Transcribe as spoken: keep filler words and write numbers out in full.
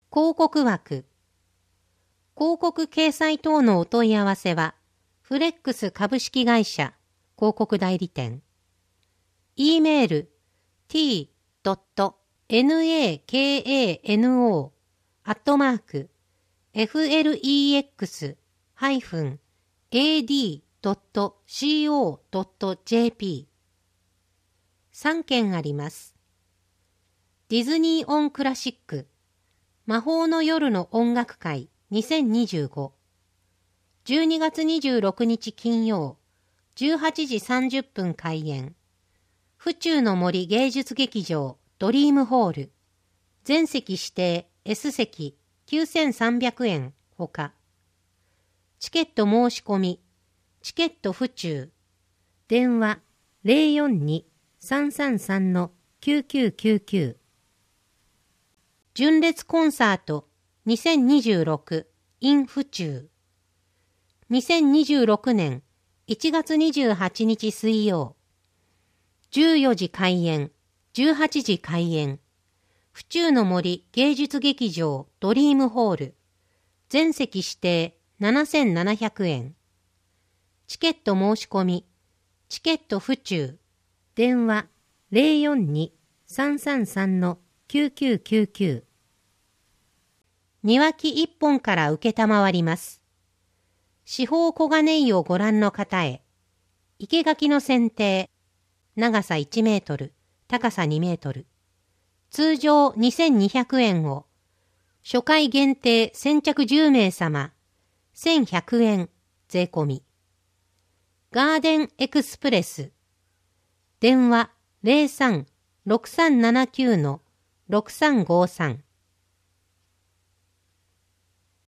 広告枠。広告掲載等のお問い合わせは、フレックス株式会社広告代理店。e メール t ドット nakano アットマーク フレックス アード ドット co ドット jp さんけんあります。ディズニーオンクラシック魔法の夜の音楽会にせんにじゅうご。じゅうにがつにじゅうろくにち金曜じゅうはちじさんじゅっぷん開演。府中の森芸術劇場ドリームホール。全席指定 S 席きゅうせんさんびゃくえんほか。チケット申し込み。チケット府中。電話 ゼロよんに さんさんさん きゅうきゅうきゅうきゅう。純烈コンサートにせんにじゅうろく in 府中。にせんにじゅうろくねんいちがつにじゅうはちにち水曜。じゅうよじ開演、じゅうはちじ開演。府中の森芸術劇場ドリームホール。全席指定ななせんななひゃくえん。チケット申し込み。チケット府中。電話 ゼロよんに さんさんさん きゅうきゅうきゅうきゅう。庭木一本から受けたまわります。四方黄金井をご覧の方へ。生垣の剪定。長さいちメートル、高さにメートル。通常にせんにひゃくえんを、初回限定先着じゅうめいさま、せんひゃくえん税込み。ガーデンエクスプレス。電話 ゼロさん ろくさんななきゅう ろくさんごさん。